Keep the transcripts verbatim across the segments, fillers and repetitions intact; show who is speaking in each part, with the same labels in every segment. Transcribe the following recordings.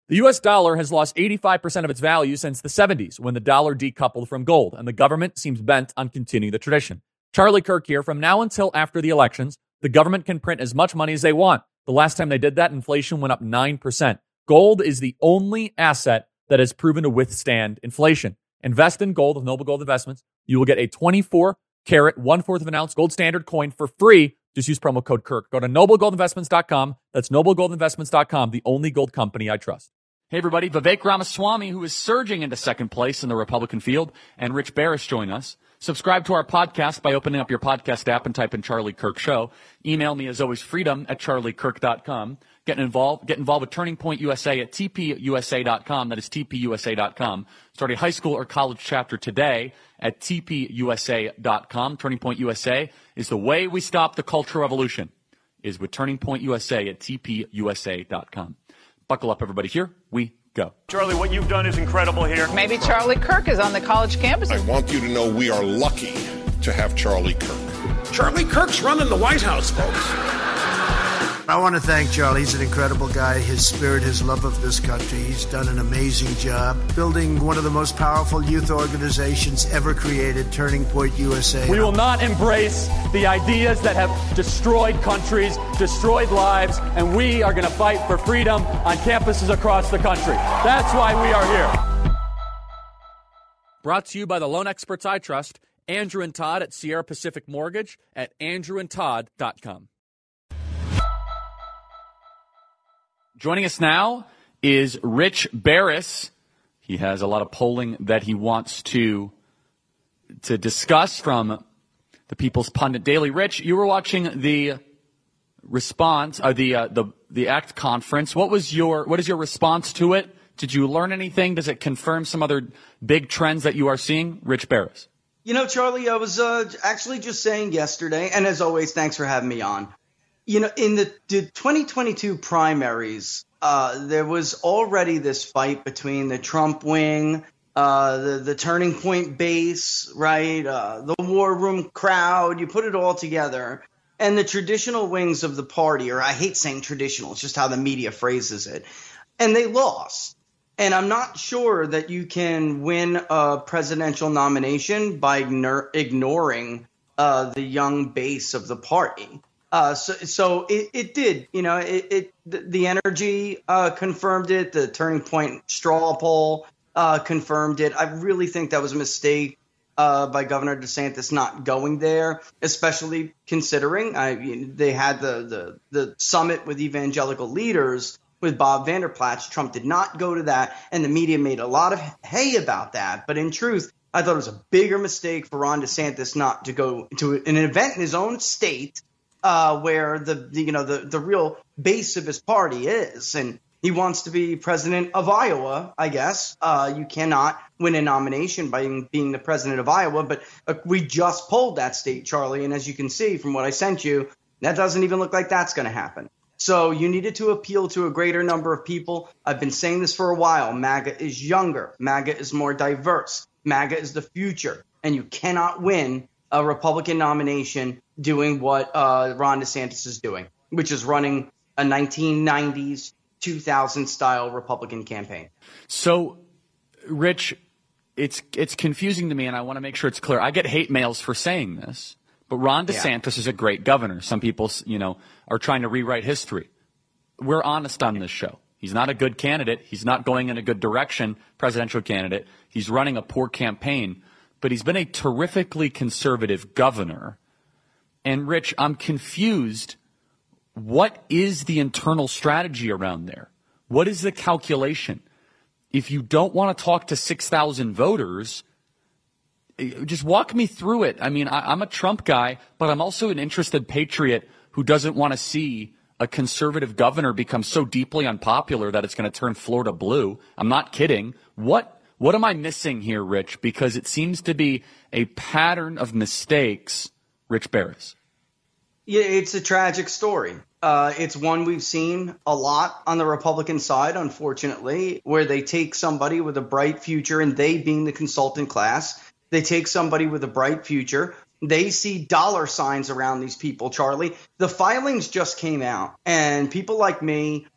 Speaker 1: The U S dollar has lost eighty-five percent of its value since the seventies, when the dollar decoupled from gold, and the government seems bent on continuing the tradition. Charlie Kirk here. From now until after the elections, the government can print as much money as they want. The last time they did that, inflation went up nine percent. Gold is the only asset that has proven to withstand inflation. Invest in gold with Noble Gold Investments. You will get a twenty-four carat, one-fourth of an ounce gold standard coin for free. Just use promo code Kirk. Go to noble gold investments dot com. That's noble gold investments dot com, the only gold company I trust. Hey, everybody. Vivek Ramaswamy, who is surging into second place in the Republican field, and Rich Barris join us. Subscribe to our podcast by opening up your podcast app and type in Charlie Kirk Show. Email me, as always, freedom at charlie kirk dot com. Get involved, get involved with Turning Point U S A at t p u s a dot com. That is t p u s a dot com. Start a high school or college chapter today at t p u s a dot com. Turning Point U S A is the way we stop the culture revolution, is with Turning Point U S A at t p u s a dot com. Buckle up, everybody. Here we go.
Speaker 2: Charlie, what you've done is incredible here.
Speaker 3: Maybe Charlie Kirk is on the college campus.
Speaker 4: I want you to know we are lucky to have Charlie Kirk.
Speaker 5: Charlie Kirk's running the White House, folks.
Speaker 6: I want to thank Charlie. He's an incredible guy. His spirit, his love of this country. He's done an amazing job building one of the most powerful youth organizations ever created, Turning Point U S A.
Speaker 1: We will not embrace the ideas that have destroyed countries, destroyed lives, and we are going to fight for freedom on campuses across the country. That's why we are here. Brought to you by the loan experts I trust, Andrew and Todd at Sierra Pacific Mortgage at andrew and todd dot com. Joining us now is Rich Barris. He has a lot of polling that he wants to to discuss from the People's Pundit Daily. Rich, you were watching the response, or the uh, the the ACT conference. What was your what is your response to it? Did you learn anything? Does it confirm some other big trends that you are seeing? Rich Barris.
Speaker 7: You know, Charlie, I was uh, actually just saying yesterday, and as always, thanks for having me on. You know, in the, the twenty twenty-two primaries, uh, there was already this fight between the Trump wing, uh, the, the Turning Point base, right, uh, the War Room crowd. You put it all together. And the traditional wings of the party, or I hate saying traditional, it's just how the media phrases it. And they lost. And I'm not sure that you can win a presidential nomination by ignore, ignoring uh, the young base of the party. Uh, so, so it, it did, you know, it, it the, the energy uh, confirmed it. The Turning Point straw poll uh, confirmed it. I really think that was a mistake uh, by Governor DeSantis not going there, especially considering I, you know, they had the, the the summit with evangelical leaders with Bob Vander Plaats. Trump did not go to that, and the media made a lot of hay about that. But in truth, I thought it was a bigger mistake for Ron DeSantis not to go to an event in his own state. Uh, where the, the you know the, the real base of his party is, and he wants to be president of Iowa, I guess. Uh, you cannot win a nomination by being, being the president of Iowa, but uh, we just polled that state, Charlie, and as you can see from what I sent you, that doesn't even look like that's going to happen. So you needed to appeal to a greater number of people. I've been saying this for a while. MAGA is younger. MAGA is more diverse. MAGA is the future, and you cannot win a Republican nomination doing what uh, Ron DeSantis is doing, which is running a nineteen nineties, two thousand style Republican campaign.
Speaker 1: So, Rich, it's it's confusing to me, and I want to make sure it's clear. I get hate mails for saying this, but Ron DeSantis yeah. is a great governor. Some people, you know, are trying to rewrite history. We're honest on this show. He's not a good candidate. He's not going in a good direction, presidential candidate. He's running a poor campaign. But he's been a terrifically conservative governor. And, Rich, I'm confused. What is the internal strategy around there? What is the calculation? If you don't want to talk to six thousand voters, just walk me through it. I mean, I, I'm a Trump guy, but I'm also an interested patriot who doesn't want to see a conservative governor become so deeply unpopular that it's going to turn Florida blue. I'm not kidding. What? What am I missing here, Rich? Because it seems to be a pattern of mistakes, Rich Barris.
Speaker 7: Yeah, it's a tragic story. Uh, it's one we've seen a lot on the Republican side, unfortunately, where they take somebody with a bright future, and they being the consultant class, they take somebody with a bright future. They see dollar signs around these people, Charlie. The filings just came out, and people like me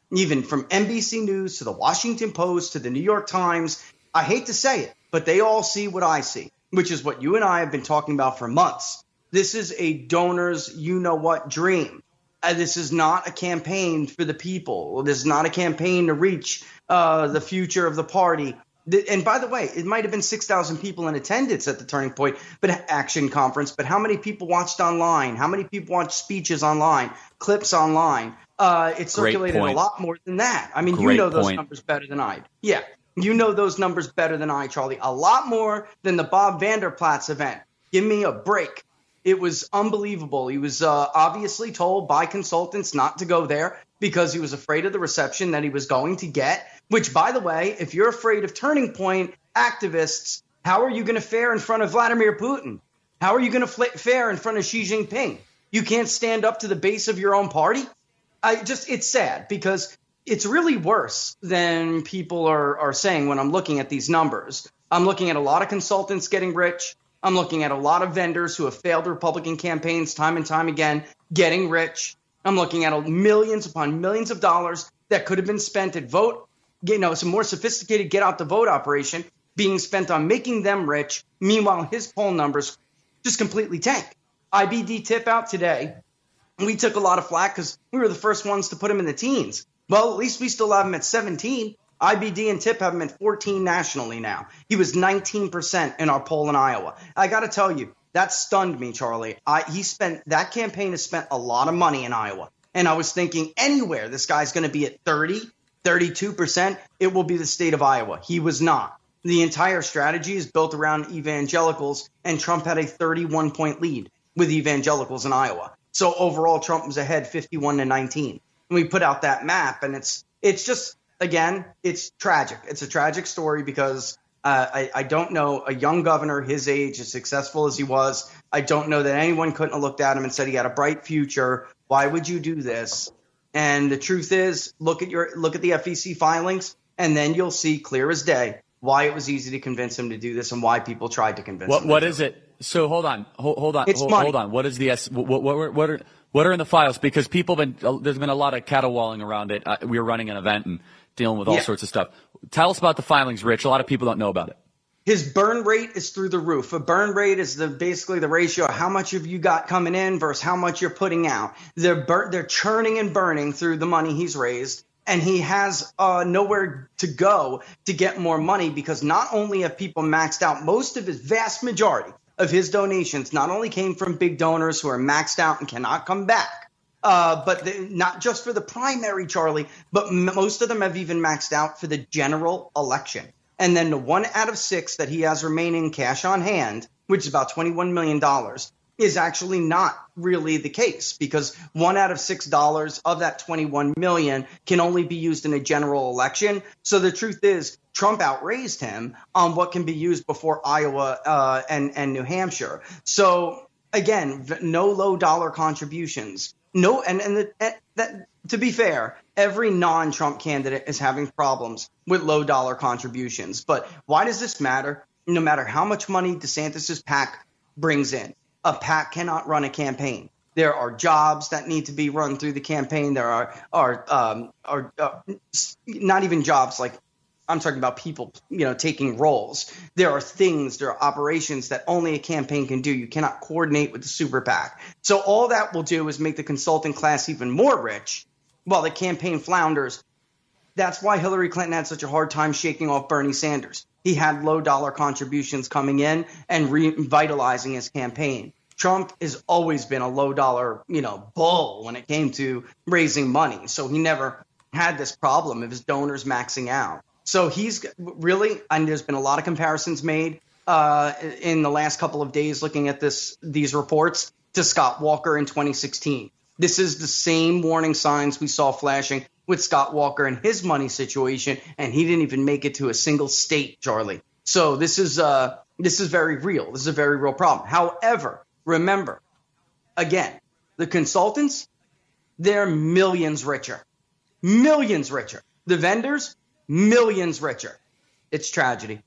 Speaker 7: even from N B C News to the Washington Post to the New York Times. I hate to say it, but they all see what I see, which is what you and I have been talking about for months. This is a donor's you-know-what dream. Uh, this is not a campaign for the people. This is not a campaign to reach uh, the future of the party. And by the way, it might have been six thousand people in attendance at the Turning Point but Action Conference, but how many people watched online? How many people watched speeches online, clips online? Uh, it circulated a lot more than that. I mean,
Speaker 1: Great
Speaker 7: you know those
Speaker 1: point.
Speaker 7: numbers better than I do. Yeah, you know those numbers better than I, Charlie. A lot more than the Bob Vander Plaats event. Give me a break. It was unbelievable. He was uh, obviously told by consultants not to go there because he was afraid of the reception that he was going to get, which, by the way, if you're afraid of Turning Point activists, how are you going to fare in front of Vladimir Putin? How are you going to fl- fare in front of Xi Jinping? You can't stand up to the base of your own party? I just, it's sad because it's really worse than people are, are saying when I'm looking at these numbers. I'm looking at a lot of consultants getting rich. I'm looking at a lot of vendors who have failed Republican campaigns time and time again, getting rich. I'm looking at millions upon millions of dollars that could have been spent at vote, you know, some more sophisticated get out the vote operation being spent on making them rich. Meanwhile, his poll numbers just completely tank. I B D tip out today. We took a lot of flack because we were the first ones to put him in the teens. Well, at least we still have him at seventeen. I B D and Tip have him at fourteen nationally now. He was nineteen percent in our poll in Iowa. I got to tell you, that stunned me, Charlie. I, he spent that campaign has spent a lot of money in Iowa. And I was thinking anywhere this guy's going to be at thirty, thirty-two percent, it will be the state of Iowa. He was not. The entire strategy is built around evangelicals, and Trump had a thirty-one point lead with evangelicals in Iowa. So overall, Trump was ahead fifty-one to nineteen. And we put out that map, and it's it's just – again, it's tragic. It's a tragic story because uh, I, I don't know a young governor his age, as successful as he was. I don't know that anyone couldn't have looked at him and said he had a bright future. Why would you do this? And the truth is, look at your look at the F E C filings, and then you'll see clear as day why it was easy to convince him to do this and why people tried to convince
Speaker 1: what,
Speaker 7: him.
Speaker 1: What
Speaker 7: to
Speaker 1: is
Speaker 7: do
Speaker 1: it? So hold on, hold, hold on,
Speaker 7: it's
Speaker 1: hold,
Speaker 7: money.
Speaker 1: hold on. What is the S? What, what, what, what are what are in the files? Because people have been there's been a lot of caterwauling around it. Uh, we were running an event and dealing with all
Speaker 7: Yeah.
Speaker 1: sorts of stuff. Tell us about the filings, Rich. A lot of people don't know about it.
Speaker 7: His burn rate is through the roof. A burn rate is the basically the ratio of how much of you got coming in versus how much you're putting out. They're bur- they're churning and burning through the money he's raised, and he has uh, nowhere to go to get more money because not only have people maxed out, most of his vast majority of his donations not only came from big donors who are maxed out and cannot come back, uh, but they, not just for the primary, Charlie, but m- most of them have even maxed out for the general election. And then the one out of six that he has remaining cash on hand, which is about twenty-one million dollars, is actually not really the case because one out of six dollars of that twenty-one million dollars can only be used in a general election. So the truth is Trump outraised him on what can be used before Iowa uh, and, and New Hampshire. So, again, no low dollar contributions. No, and, and, the, and that, to be fair, every non-Trump candidate is having problems with low dollar contributions. But why does this matter? No matter how much money DeSantis's PAC brings in, a PAC cannot run a campaign. There are jobs that need to be run through the campaign. There are are um, are uh, not even jobs like I'm talking about people, you know, taking roles. There are things, there are operations that only a campaign can do. You cannot coordinate with the super PAC. So all that will do is make the consultant class even more rich while the campaign flounders. That's why Hillary Clinton had such a hard time shaking off Bernie Sanders. He had low dollar contributions coming in and revitalizing his campaign. Trump has always been a low dollar, you know, bull when it came to raising money. So he never had this problem of his donors maxing out. So he's really, and there's been a lot of comparisons made uh, in the last couple of days looking at this these reports to Scott Walker in twenty sixteen. This is the same warning signs we saw flashing with Scott Walker and his money situation, and he didn't even make it to a single state, Charlie. So this is uh, this is very real. This is a very real problem. However, remember, again, the consultants, they're millions richer, millions richer. The vendors, millions richer. It's tragedy.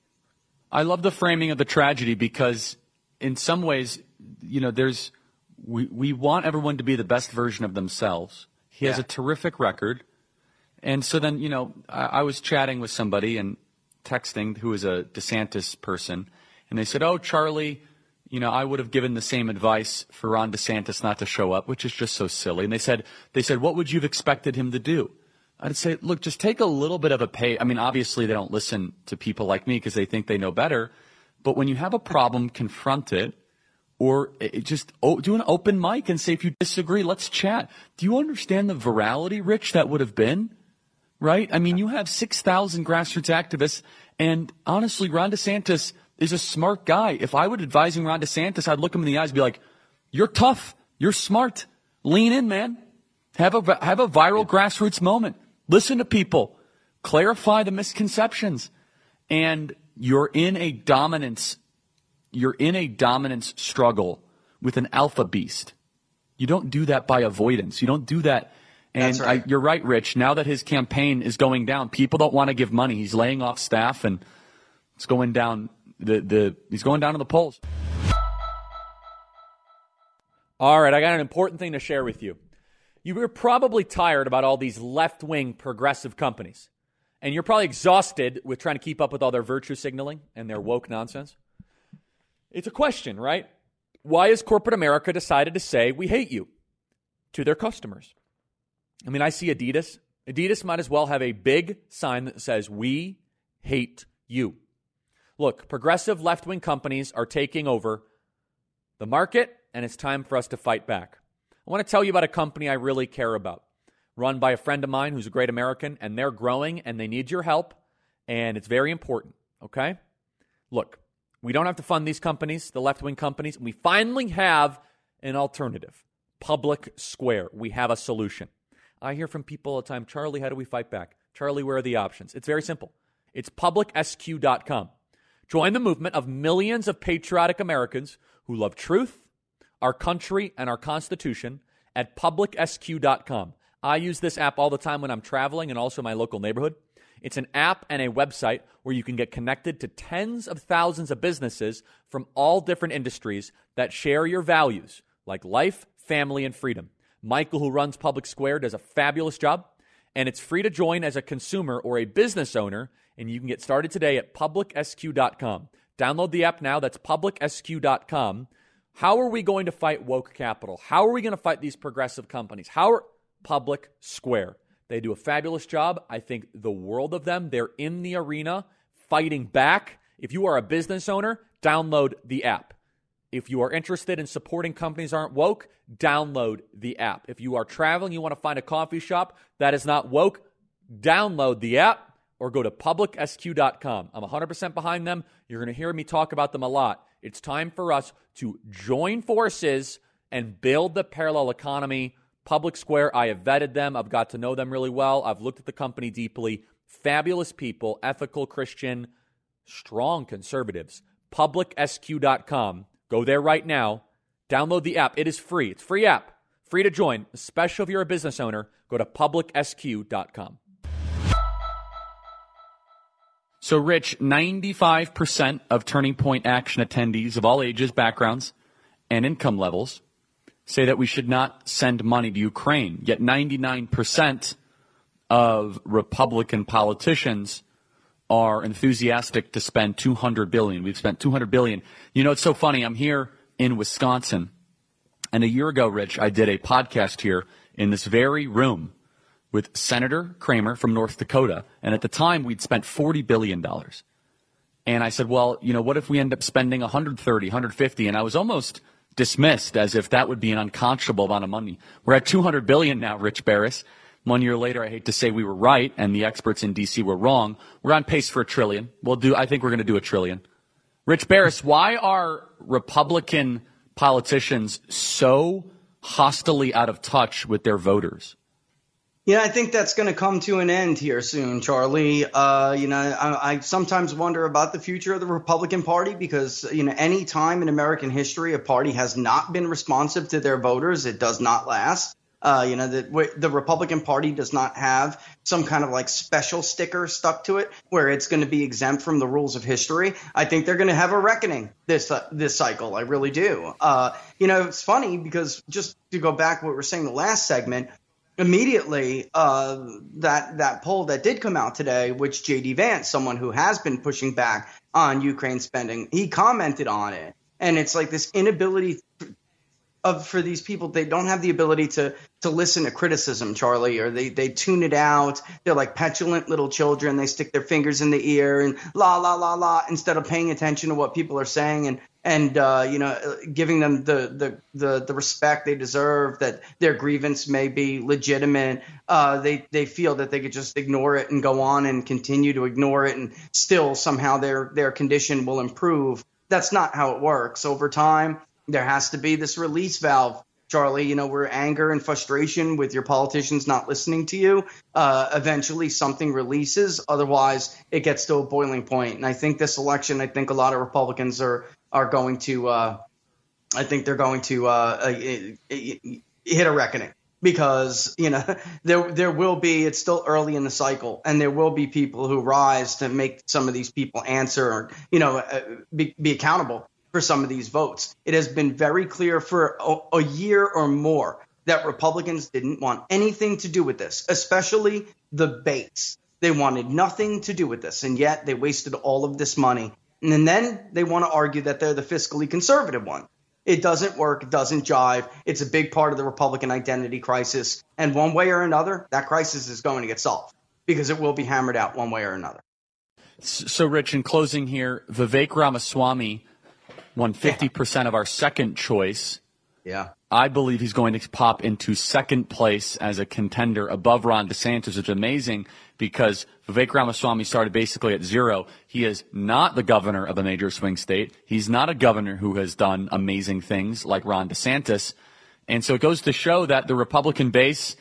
Speaker 1: I love the framing of the tragedy because in some ways, you know, there's we, we want everyone to be the best version of themselves. He has
Speaker 7: Yeah.
Speaker 1: a terrific record.
Speaker 8: And so then, you know, I, I was chatting with somebody and texting who was a DeSantis person, and they said, oh, Charlie, you know, I would have given the same advice for Ron DeSantis not to show up, which is just so silly. And they said, they said, what would you have expected him to do? I'd say, look, just take a little bit of a pay. I mean, obviously they don't listen to people like me because they think they know better. But when you have a problem, confront it, or it just oh, do an open mic and say, if you disagree, let's chat. Do you understand the virality, Rich, that would have been? Right? I mean, you have six thousand grassroots activists, and honestly, Ron DeSantis is a smart guy. If I were advising Ron DeSantis, I'd look him in the eyes and be like, you're tough. You're smart. Lean in, man. Have a, have a viral grassroots moment. Listen to people. Clarify the misconceptions. And you're in a dominance, you're in a dominance struggle with an alpha beast. You don't do that by avoidance. You don't do that. And
Speaker 7: That's right.
Speaker 8: I, you're right, Rich. Now that his campaign is going down, people don't want to give money. He's laying off staff, and it's going down. The the he's going down in the polls.
Speaker 1: All right, I got an important thing to share with you. You were probably tired about all these left-wing progressive companies, and you're probably exhausted with trying to keep up with all their virtue signaling and their woke nonsense. It's a question, right? Why has corporate America decided to say we hate you to their customers? I mean, I see Adidas. Adidas might as well have a big sign that says, we hate you. Look, progressive left-wing companies are taking over the market, and it's time for us to fight back. I want to tell you about a company I really care about, run by a friend of mine who's a great American, and they're growing, and they need your help, and it's very important, okay? Look, we don't have to fund these companies, the left-wing companies. We finally have an alternative, Public Square. We have a solution. I hear from people all the time, Charlie, how do we fight back? Charlie, where are the options? It's very simple. It's public S Q dot com. Join the movement of millions of patriotic Americans who love truth, our country, and our Constitution at public S Q dot com. I use this app all the time when I'm traveling and also my local neighborhood. It's an app and a website where you can get connected to tens of thousands of businesses from all different industries that share your values, like life, family, and freedom. Michael, who runs Public Square, does a fabulous job, and it's free to join as a consumer or a business owner, and you can get started today at public S Q dot com. Download the app now. That's public S Q dot com. How are we going to fight woke capital? How are we going to fight these progressive companies? How are Public Square? They do a fabulous job. I think the world of them. They're in the arena fighting back. If you are a business owner, download the app. If you are interested in supporting companies aren't woke, download the app. If you are traveling, you want to find a coffee shop that is not woke, download the app or go to public S Q dot com. I'm one hundred percent behind them. You're going to hear me talk about them a lot. It's time for us to join forces and build the parallel economy. Public Square, I have vetted them. I've got to know them really well. I've looked at the company deeply. Fabulous people, ethical, Christian, strong conservatives. public S Q dot com. Go there right now. Download the app. It is free. It's a free app. Free to join. Especially if you're a business owner. Go to public S Q dot com.
Speaker 8: So, Rich, ninety-five percent of Turning Point Action attendees of all ages, backgrounds, and income levels say that we should not send money to Ukraine. Yet ninety-nine percent of Republican politicians are enthusiastic to spend two hundred billion dollars. We've spent two hundred billion dollars. You know, it's so funny. I'm here in Wisconsin, and a year ago, Rich, I did a podcast here in this very room with Senator Kramer from North Dakota, and at the time, we'd spent forty billion dollars. And I said, well, you know, what if we end up spending one hundred thirty, one hundred fifty? And I was almost dismissed as if that would be an unconscionable amount of money. We're at two hundred billion dollars now, Rich Barris. One year later, I hate to say we were right and the experts in D C were wrong. We're on pace for a trillion. We'll do, I think we're going to do a trillion. Rich Barris, why are Republican politicians so hostilely out of touch with their voters?
Speaker 7: Yeah, I think that's going to come to an end here soon, Charlie. Uh, you know, I, I sometimes wonder about the future of the Republican Party because, you know, any time in American history a party has not been responsive to their voters, it does not last. Uh, you know, the, the Republican Party does not have some kind of like special sticker stuck to it where it's going to be exempt from the rules of history. I think they're going to have a reckoning this uh, this cycle. I really do. Uh, you know, it's funny because just to go back to what we were saying the last segment, immediately uh, that that poll that did come out today, which J D Vance, someone who has been pushing back on Ukraine spending, he commented on it. And it's like this inability of for these people, they don't have the ability to to listen to criticism, Charlie, or they, they tune it out. They're like petulant little children. They stick their fingers in the ear and la, la, la, la, instead of paying attention to what people are saying and, and uh, you know, giving them the, the, the, the respect they deserve, that their grievance may be legitimate. Uh, they, they feel that they could just ignore it and go on and continue to ignore it, and still somehow their, their condition will improve. That's not how it works. Over time, there has to be this release valve, Charlie, you know, where anger and frustration with your politicians not listening to you, uh, eventually something releases. Otherwise, it gets to a boiling point. And I think this election, I think a lot of Republicans are are going to uh, I think they're going to uh, hit a reckoning, because, you know, there there will be, it's still early in the cycle, and there will be people who rise to make some of these people answer, or, you know, uh, be, be accountable for some of these votes. It has been very clear for a, a year or more that Republicans didn't want anything to do with this, especially the base. They wanted nothing to do with this, and yet they wasted all of this money. And then they want to argue that they're the fiscally conservative one. It doesn't work. It doesn't jive. It's a big part of the Republican identity crisis. And one way or another, that crisis is going to get solved, because it will be hammered out one way or another.
Speaker 8: So, Rich, in closing here, Vivek Ramaswamy won fifty percent of our second choice.
Speaker 7: Yeah.
Speaker 8: I believe he's going to pop into second place as a contender above Ron DeSantis, which is amazing, because Vivek Ramaswamy started basically at zero. He is not the governor of a major swing state. He's not a governor who has done amazing things like Ron DeSantis. And so it goes to show that the Republican base,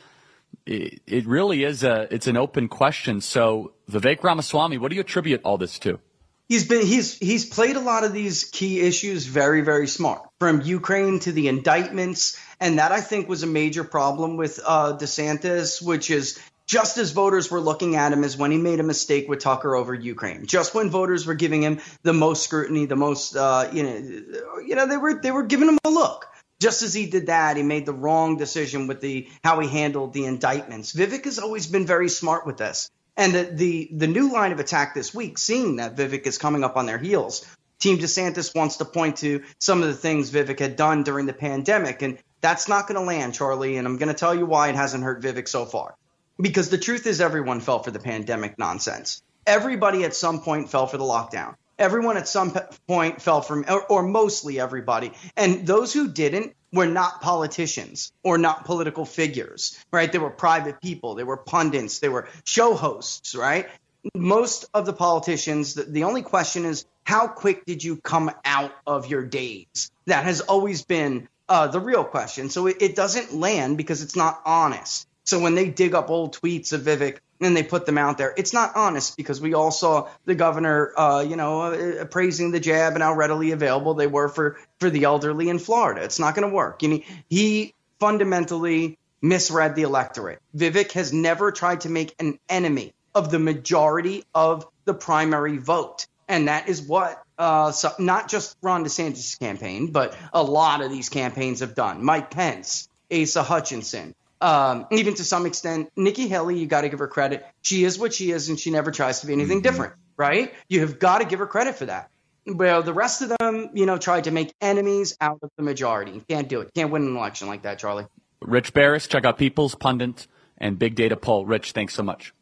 Speaker 8: it, it really is a, it's an open question. So Vivek Ramaswamy, what do you attribute all this to?
Speaker 7: He's been he's he's played a lot of these key issues very, very smart, from Ukraine to the indictments. And that, I think, was a major problem with uh, DeSantis, which is just as voters were looking at him as when he made a mistake with Tucker over Ukraine. Just when voters were giving him the most scrutiny, the most, uh, you know, you know, they were they were giving him a look. Just as he did that, he made the wrong decision with the how he handled the indictments. Vivek has always been very smart with this. And the, the, the new line of attack this week, seeing that Vivek is coming up on their heels, Team DeSantis wants to point to some of the things Vivek had done during the pandemic. And that's not going to land, Charlie. And I'm going to tell you why it hasn't hurt Vivek so far. Because the truth is, everyone fell for the pandemic nonsense. Everybody at some point fell for the lockdown. Everyone at some point fell from, or, or mostly everybody. And those who didn't were not politicians or not political figures, right? They were private people. They were pundits. They were show hosts, right? Most of the politicians, the, the only question is, how quick did you come out of your daze? That has always been uh, the real question. So it, it doesn't land because it's not honest. So when they dig up old tweets of Vivek and they put them out there, it's not honest, because we all saw the governor, uh, you know, uh, praising the jab and how readily available they were for, for the elderly in Florida. It's not going to work. You know, he fundamentally misread the electorate. Vivek has never tried to make an enemy of the majority of the primary vote. And that is what uh, so not just Ron DeSantis' campaign, but a lot of these campaigns have done. Mike Pence, Asa Hutchinson. Um, even to some extent, Nikki Haley, you got to give her credit. She is what she is, and she never tries to be anything mm-hmm. different, right? You have got to give her credit for that. Well, the rest of them, you know, tried to make enemies out of the majority. You can't do it. Can't win an election like that, Charlie.
Speaker 8: Rich Baris, check out People's Pundit and Big Data Poll. Rich, thanks so much.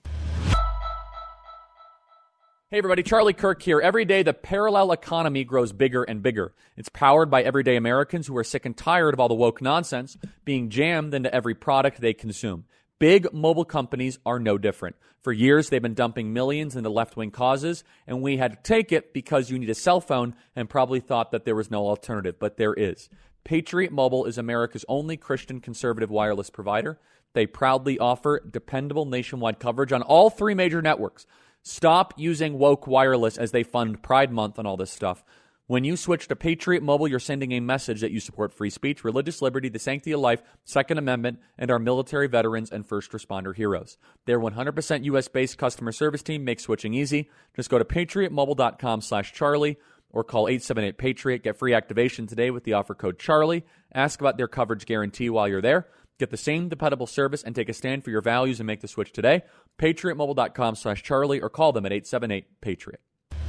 Speaker 1: Hey everybody, Charlie Kirk here. Every day the parallel economy grows bigger and bigger. It's powered by everyday Americans who are sick and tired of all the woke nonsense being jammed into every product they consume. Big mobile companies are no different. For years, they've been dumping millions into left-wing causes, and we had to take it because you need a cell phone and probably thought that there was no alternative, but there is. Patriot Mobile is America's only Christian conservative wireless provider. They proudly offer dependable nationwide coverage on all three major networks. Stop using woke wireless as they fund Pride Month and all this stuff. When you switch to Patriot Mobile, you're sending a message that you support free speech, religious liberty, the sanctity of life, Second Amendment, and our military veterans and first responder heroes. Their one hundred percent U S-based customer service team makes switching easy. Just go to patriotmobile.com slash Charlie or call eight seven eight Patriot. Get free activation today with the offer code Charlie. Ask about their coverage guarantee while you're there. Get the same dependable service and take a stand for your values and make the switch today. PatriotMobile.com slash Charlie or call them at eight seven eight, PATRIOT.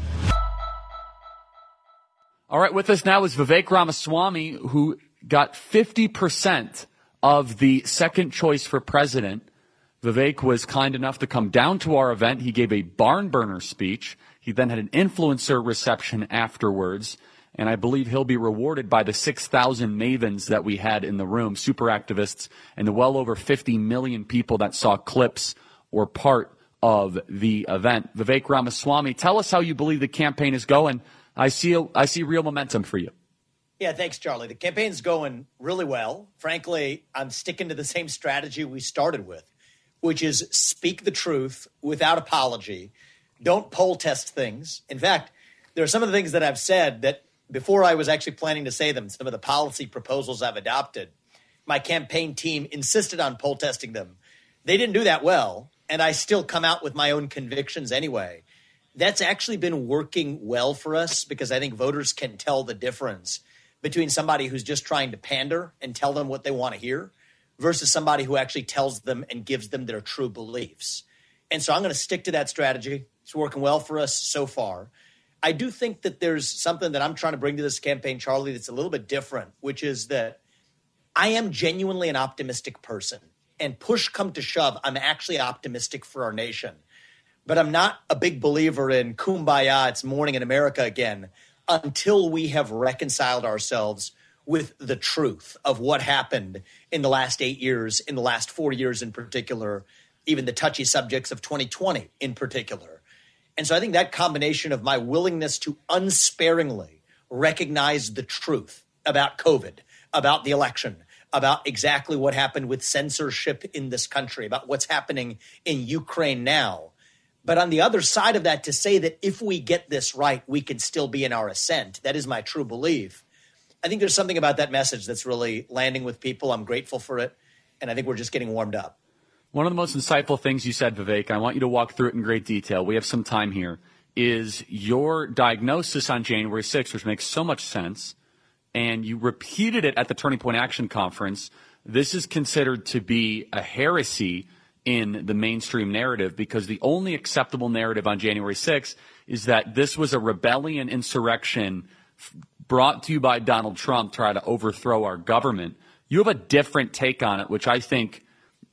Speaker 1: All right, with us now is Vivek Ramaswamy, who got fifty percent of the second choice for president. Vivek was kind enough to come down to our event. He gave a barn burner speech. He then had an influencer reception afterwards. And I believe he'll be rewarded by the six thousand mavens that we had in the room, super activists, and the well over fifty million people that saw clips or part of the event. Vivek Ramaswamy, tell us how you believe the campaign is going. I see, I see real momentum for you.
Speaker 9: Yeah, thanks, Charlie. The campaign's going really well. Frankly, I'm sticking to the same strategy we started with, which is speak the truth without apology. Don't poll test things. In fact, there are some of the things that I've said that before I was actually planning to say them, some of the policy proposals I've adopted, my campaign team insisted on poll testing them. They didn't do that well, and I still come out with my own convictions anyway. That's actually been working well for us because I think voters can tell the difference between somebody who's just trying to pander and tell them what they want to hear versus somebody who actually tells them and gives them their true beliefs. And so I'm going to stick to that strategy. It's working well for us so far. I do think that there's something that I'm trying to bring to this campaign, Charlie, that's a little bit different, which is that I am genuinely an optimistic person. And push come to shove, I'm actually optimistic for our nation. But I'm not a big believer in kumbaya, it's morning in America again, until we have reconciled ourselves with the truth of what happened in the last eight years, in the last four years in particular, even the touchy subjects of twenty twenty in particular. And so I think that combination of my willingness to unsparingly recognize the truth about COVID, about the election, about exactly what happened with censorship in this country, about what's happening in Ukraine now. But on the other side of that, to say that if we get this right, we can still be in our ascent. That is my true belief. I think there's something about that message that's really landing with people. I'm grateful for it. And I think we're just getting warmed up.
Speaker 8: One of the most insightful things you said, Vivek, and I want you to walk through it in great detail. We have some time here, is your diagnosis on January sixth, which makes so much sense. And you repeated it at the Turning Point Action Conference. This is considered to be a heresy in the mainstream narrative because the only acceptable narrative on January sixth is that this was a rebellion insurrection brought to you by Donald Trump to try to overthrow our government. You have a different take on it, which I think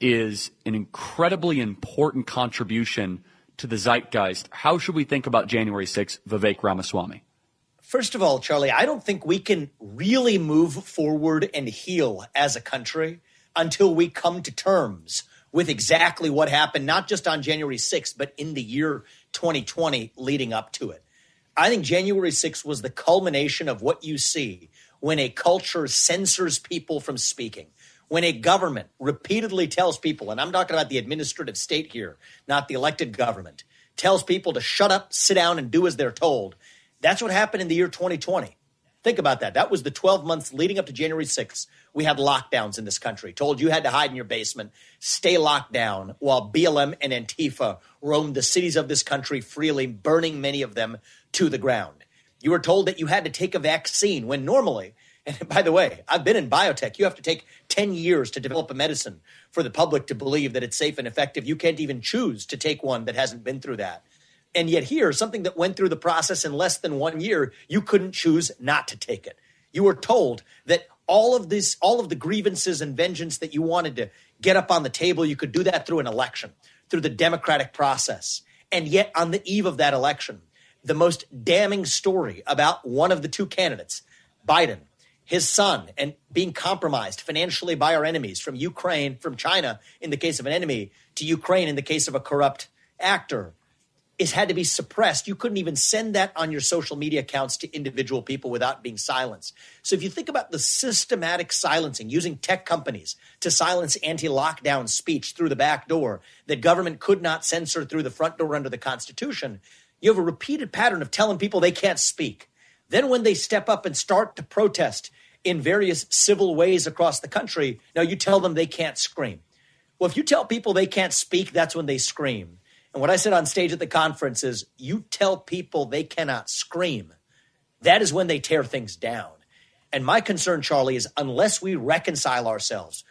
Speaker 8: is an incredibly important contribution to the zeitgeist. How should we think about January sixth, Vivek Ramaswamy?
Speaker 9: First of all, Charlie, I don't think we can really move forward and heal as a country until we come to terms with exactly what happened, not just on January sixth, but in the year twenty twenty leading up to it. I think January sixth was the culmination of what you see when a culture censors people from speaking, when a government repeatedly tells people, and I'm talking about the administrative state here, not the elected government, tells people to shut up, sit down, and do as they're told. That's what happened in the year twenty twenty. Think about that. That was the twelve months leading up to January sixth. We had lockdowns in this country, told you had to hide in your basement, stay locked down, while B L M and Antifa roamed the cities of this country freely, burning many of them to the ground. You were told that you had to take a vaccine when normally, and by the way, I've been in biotech, you have to take ten years to develop a medicine for the public to believe that it's safe and effective. You can't even choose to take one that hasn't been through that. And yet here, something that went through the process in less than one year, you couldn't choose not to take it. You were told that all of this, all of the grievances and vengeance that you wanted to get up on the table, you could do that through an election, through the democratic process. And yet on the eve of that election, the most damning story about one of the two candidates, Biden, his son, and being compromised financially by our enemies from Ukraine, from China in the case of an enemy, to Ukraine in the case of a corrupt actor, is had to be suppressed. You couldn't even send that on your social media accounts to individual people without being silenced. So if you think about the systematic silencing, using tech companies to silence anti-lockdown speech through the back door that government could not censor through the front door under the Constitution, you have a repeated pattern of telling people they can't speak. Then when they step up and start to protest in various civil ways across the country, now you tell them they can't scream. Well, if you tell people they can't speak, that's when they scream. And what I said on stage at the conference is, you tell people they cannot scream, that is when they tear things down. And my concern, Charlie, is unless we reconcile ourselves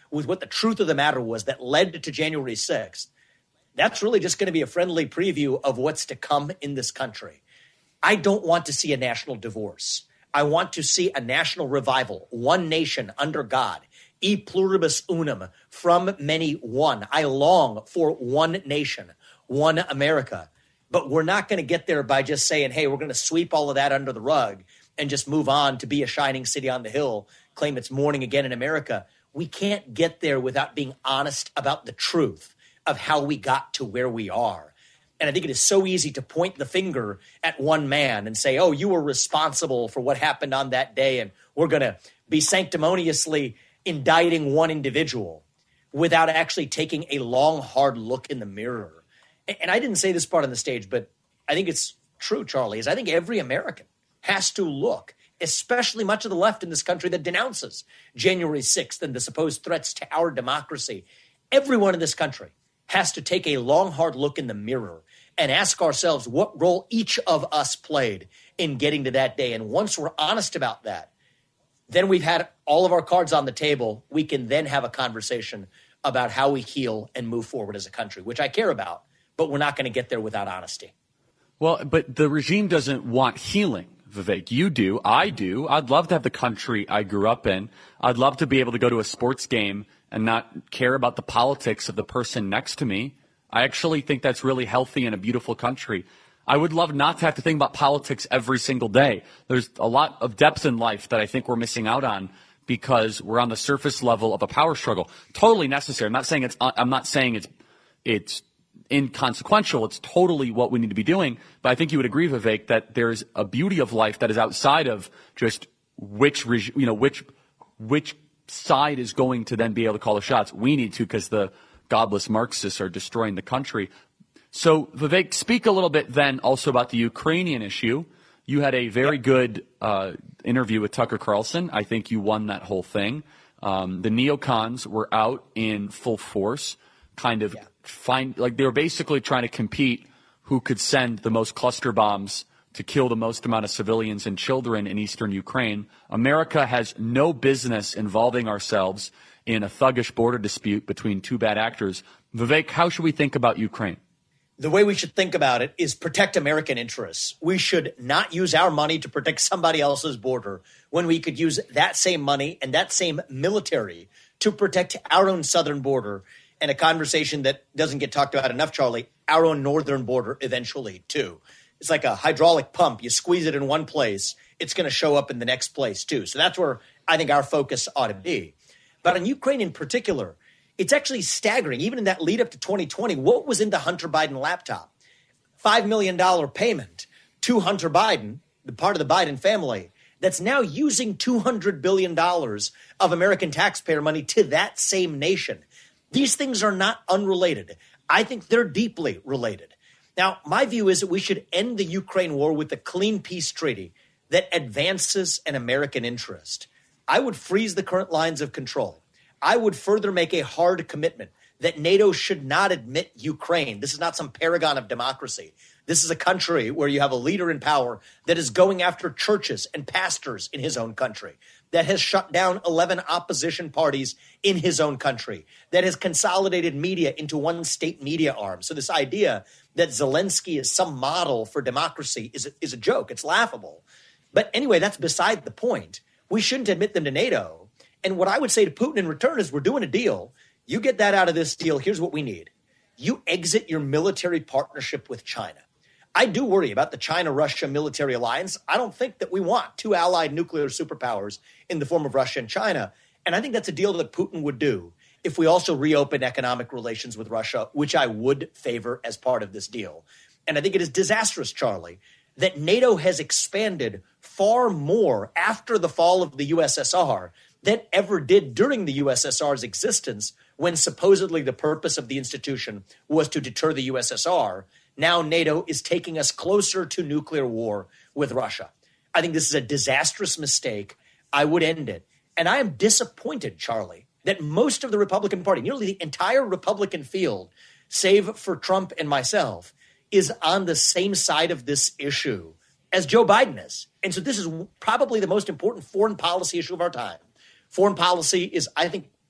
Speaker 9: with what the truth of the matter was that led to January sixth, that's really just going to be a friendly preview of what's to come in this country. I don't want to see a national divorce. I want to see a national revival, one nation under God, e pluribus unum, from many one. I long for one nation, one America. But we're not going to get there by just saying, hey, we're going to sweep all of that under the rug and just move on to be a shining city on the hill, claim it's morning again in America. We can't get there without being honest about the truth of how we got to where we are. And I think it is so easy to point the finger at one man and say, oh, you were responsible for what happened on that day, and we're going to be sanctimoniously indicting one individual without actually taking a long, hard look in the mirror. And I didn't say this part on the stage, but I think it's true, Charlie, is I think every American has to look, especially much of the left in this country that denounces January sixth and the supposed threats to our democracy. Everyone in this country has to take a long, hard look in the mirror and ask ourselves what role each of us played in getting to that day. And once we're honest about that, then we've had all of our cards on the table. We can then have a conversation about how we heal and move forward as a country, which I care about, but we're not going to get there without honesty.
Speaker 8: Well, but the regime doesn't want healing, Vivek. You do. I do. I'd love to have the country I grew up in. I'd love to be able to go to a sports game and not care about the politics of the person next to me. I actually think that's really healthy in a beautiful country. I would love not to have to think about politics every single day. There's a lot of depth in life that I think we're missing out on because we're on the surface level of a power struggle. Totally necessary. I'm not saying it's, I'm not saying it's, it's inconsequential. It's totally what we need to be doing. But I think you would agree, Vivek, that there's a beauty of life that is outside of just which, you know, which, which side is going to then be able to call the shots. We need to, because the godless Marxists are destroying the country. So, Vivek, speak a little bit then also about the Ukrainian issue. You had a very good uh, interview with Tucker Carlson. I think you won that whole thing. Um, the neocons were out in full force, kind of yeah. find like they were basically trying to compete who could send the most cluster bombs to kill the most amount of civilians and children in eastern Ukraine. America has no business involving ourselves in a thuggish border dispute between two bad actors. Vivek, how should we think about Ukraine?
Speaker 9: The way we should think about it is protect American interests. We should not use our money to protect somebody else's border when we could use that same money and that same military to protect our own southern border, and a conversation that doesn't get talked about enough, Charlie, our own northern border eventually, too. It's like a hydraulic pump. You squeeze it in one place, it's going to show up in the next place, too. So that's where I think our focus ought to be. But on Ukraine in particular, it's actually staggering. Even in that lead up to twenty twenty, what was in the Hunter Biden laptop? five million dollars payment to Hunter Biden, the part of the Biden family, that's now using two hundred billion dollars of American taxpayer money to that same nation. These things are not unrelated. I think they're deeply related. Now, my view is that we should end the Ukraine war with a clean peace treaty that advances an American interest. I would freeze the current lines of control. I would further make a hard commitment that NATO should not admit Ukraine. This is not some paragon of democracy. This is a country where you have a leader in power that is going after churches and pastors in his own country, that has shut down eleven opposition parties in his own country, that has consolidated media into one state media arm. So this idea that Zelensky is some model for democracy is a, is a joke. It's laughable. But anyway, that's beside the point. We shouldn't admit them to NATO. And what I would say to Putin in return is we're doing a deal. You get that out of this deal. Here's what we need. You exit your military partnership with China. I do worry about the China-Russia military alliance. I don't think that we want two allied nuclear superpowers in the form of Russia and China. And I think that's a deal that Putin would do if we also reopen economic relations with Russia, which I would favor as part of this deal. And I think it is disastrous, Charlie, that NATO has expanded far more after the fall of the U S S R than ever did during the U S S R's existence, when supposedly the purpose of the institution was to deter the U S S R. Now NATO is taking us closer to nuclear war with Russia. I think this is a disastrous mistake. I would end it. And I am disappointed, Charlie, that most of the Republican Party, nearly the entire Republican field, save for Trump and myself, is on the same side of this issue as Joe Biden is. And so this is probably the most important foreign policy issue of our time. Foreign policy is, I think,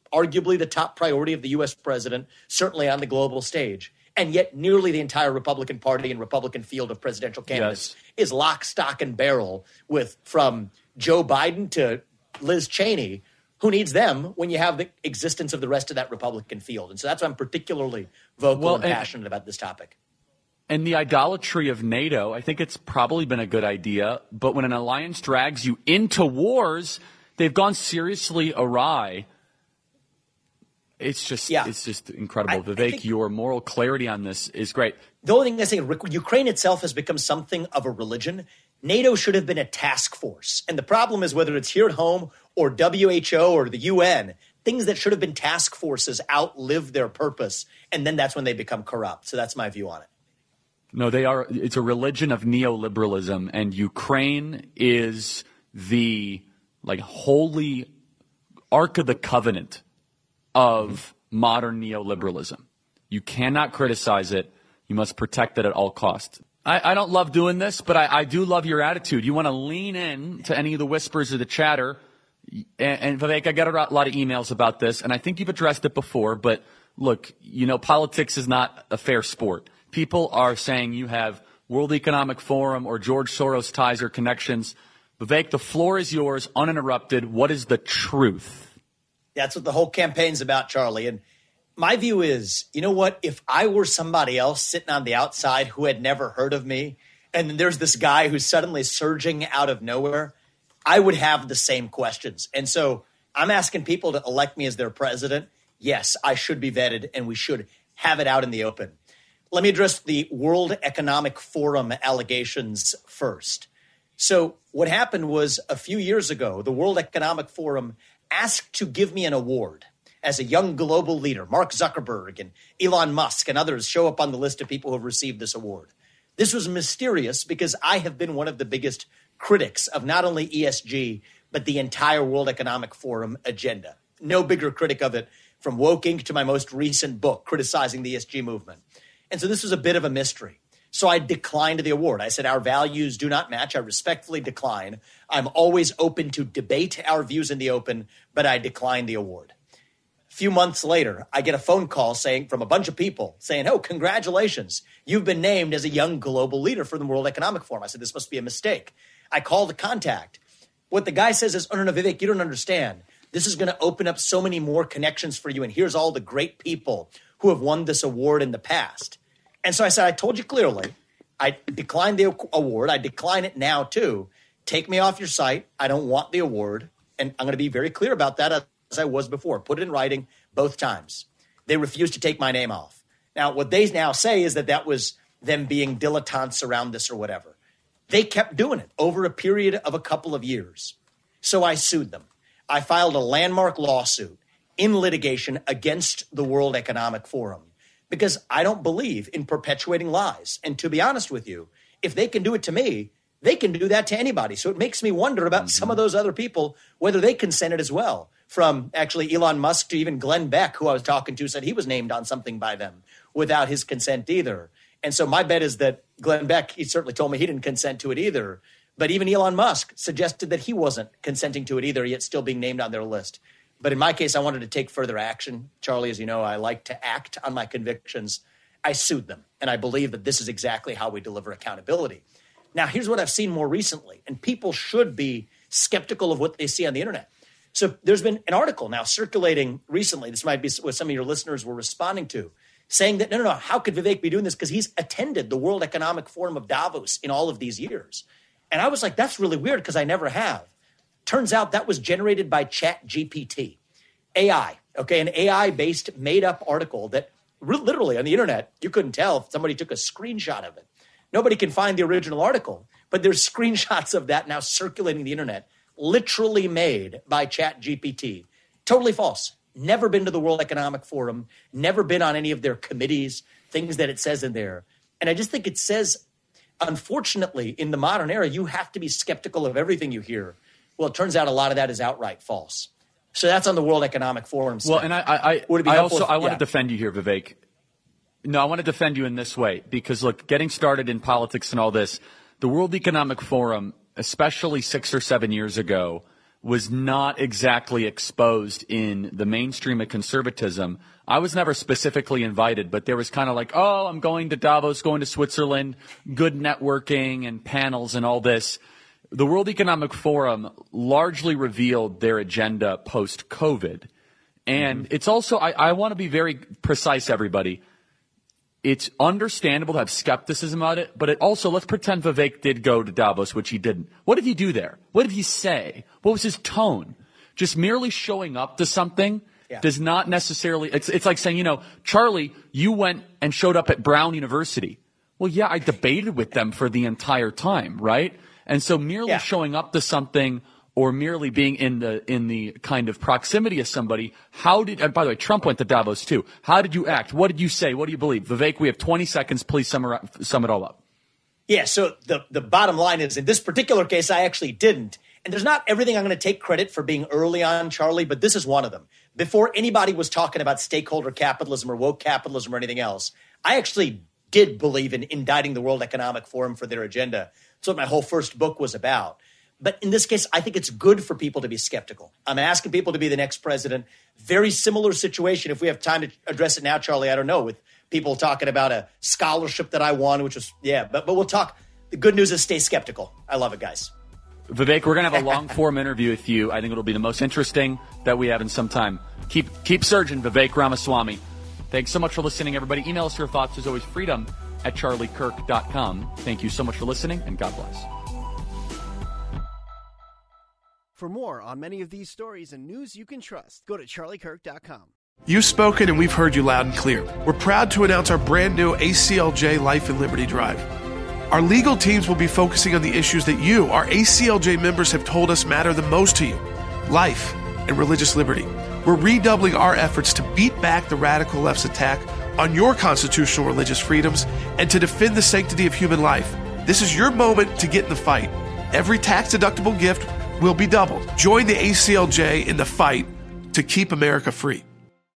Speaker 9: arguably the top priority of the U S president, certainly on the global stage. And yet nearly the entire Republican Party and Republican field of presidential candidates yes. is lock, stock, and barrel with from Joe Biden to Liz Cheney. Who needs them when you have the existence of the rest of that Republican field? And so that's why I'm particularly vocal well, and, and passionate about this topic.
Speaker 8: And the idolatry of NATO, I think it's probably been a good idea. But when an alliance drags you into wars, they've gone seriously awry. It's just yeah. it's just incredible. I, Vivek, I your moral clarity on this is great.
Speaker 9: The only thing I say, Ukraine itself has become something of a religion. NATO should have been a task force. And the problem is whether it's here at home or W H O or the U N, things that should have been task forces outlive their purpose. And then that's when they become corrupt. So that's my view on it.
Speaker 8: No, they are. It's a religion of neoliberalism. And Ukraine is the like holy Ark of the Covenant of modern neoliberalism. You cannot criticize it. You must protect it at all costs. I, I don't love doing this, but I, I do love your attitude. You want to lean in to any of the whispers or the chatter. And, and Vivek, I get a lot of emails about this, and I think you've addressed it before, but look, you know, politics is not a fair sport. People are saying you have World Economic Forum or George Soros ties or connections. Vivek, the floor is yours, uninterrupted. What is the truth?
Speaker 9: That's what the whole campaign's about, Charlie. And my view is, you know what? If I were somebody else sitting on the outside who had never heard of me, and then there's this guy who's suddenly surging out of nowhere, I would have the same questions. And so I'm asking people to elect me as their president. Yes, I should be vetted, and we should have it out in the open. Let me address the World Economic Forum allegations first. So what happened was a few years ago, the World Economic Forum asked to give me an award as a young global leader. Mark Zuckerberg and Elon Musk and others show up on the list of people who have received this award. This was mysterious because I have been one of the biggest critics of not only E S G, but the entire World Economic Forum agenda. No bigger critic of it from Woke Incorporated to my most recent book criticizing the E S G movement. And so this was a bit of a mystery. So I declined the award. I said, our values do not match. I respectfully decline. I'm always open to debate our views in the open, but I declined the award. A few months later, I get a phone call saying from a bunch of people saying, oh, congratulations. You've been named as a young global leader for the World Economic Forum. I said, this must be a mistake. I call the contact. What the guy says is, oh, no, no, Vivek, you don't understand. This is going to open up so many more connections for you. And here's all the great people who have won this award in the past. And so I said, I told you clearly, I declined the award. I decline it now, too. Take me off your site. I don't want the award. And I'm going to be very clear about that as I was before. Put it in writing both times. They refused to take my name off. Now, what they now say is that that was them being dilettantes around this or whatever. They kept doing it over a period of a couple of years. So I sued them. I filed a landmark lawsuit in litigation against the World Economic Forum because I don't believe in perpetuating lies. And to be honest with you, if they can do it to me, they can do that to anybody. So it makes me wonder about mm-hmm. some of those other people, whether they consented as well. From actually Elon Musk to even Glenn Beck, who I was talking to, said he was named on something by them without his consent either. And so my bet is that Glenn Beck, he certainly told me he didn't consent to it either. But even Elon Musk suggested that he wasn't consenting to it either, yet still being named on their list. But in my case, I wanted to take further action. Charlie, as you know, I like to act on my convictions. I sued them, and I believe that this is exactly how we deliver accountability. Now, here's what I've seen more recently, and people should be skeptical of what they see on the internet. So there's been an article now circulating recently, this might be what some of your listeners were responding to, saying that, no, no, no, how could Vivek be doing this? Because he's attended the World Economic Forum of Davos in all of these years. And I was like, that's really weird because I never have. Turns out that was generated by ChatGPT, A I, okay, an A I-based made-up article that re- literally on the internet, you couldn't tell if somebody took a screenshot of it. Nobody can find the original article, but there's screenshots of that now circulating the internet, literally made by ChatGPT. Totally false. Never been to the World Economic Forum, never been on any of their committees, things that it says in there. And I just think it says, unfortunately, in the modern era, you have to be skeptical of everything you hear. Well, it turns out a lot of that is outright false. So that's on the World Economic Forum.
Speaker 8: Well, and I, I, I also if, I want yeah. to defend you here, Vivek. No, I want to defend you in this way because, look, getting started in politics and all this, the World Economic Forum, especially six or seven years ago, was not exactly exposed in the mainstream of conservatism. I was never specifically invited, but there was kind of like, oh, I'm going to Davos, going to Switzerland, good networking and panels and all this. The World Economic Forum largely revealed their agenda post-COVID. And mm-hmm. it's also, I, I want to be very precise, everybody. It's understandable to have skepticism about it, but it also, let's pretend Vivek did go to Davos, which he didn't. What did he do there? What did he say? What was his tone? Just merely showing up to something yeah. does not necessarily, it's, it's like saying, you know, Charlie, you went and showed up at Brown University. Well, yeah, I debated with them for the entire time, right? And so merely yeah. showing up to something or merely being in the in the kind of proximity of somebody, how did, and by the way, Trump went to Davos too. How did you act? What did you say? What do you believe? Vivek, we have twenty seconds. Please sum, sum it all up.
Speaker 9: Yeah, so the, the bottom line is, in this particular case, I actually didn't. And there's not everything I'm going to take credit for being early on, Charlie, but this is one of them. Before anybody was talking about stakeholder capitalism or woke capitalism or anything else, I actually did believe in indicting the World Economic Forum for their agenda. That's what my whole first book was about. But in this case, I think it's good for people to be skeptical. I'm asking people to be the next president. Very similar situation. If we have time to address it now, Charlie, I don't know, with people talking about a scholarship that I won, which was, yeah, but, but we'll talk. The good news is stay skeptical. I love it, guys.
Speaker 8: Vivek, we're going to have a long form interview with you. I think it'll be the most interesting that we have in some time. Keep, keep surging, Vivek Ramaswamy. Thanks so much for listening, everybody. Email us your thoughts, as always, freedom at charlie kirk dot com. Thank you so much for listening, and God bless.
Speaker 10: For more on many of these stories and news you can trust, go to charlie kirk dot com.
Speaker 11: You've spoken and we've heard you loud and clear. We're proud to announce our brand new A C L J Life and Liberty Drive. Our legal teams will be focusing on the issues that you, our A C L J members, have told us matter the most to you: life and religious liberty. We're redoubling our efforts to beat back the radical left's attack on your constitutional religious freedoms and to defend the sanctity of human life. This is your moment to get in the fight. Every tax-deductible gift will be doubled. Join the A C L J in the fight to keep America free.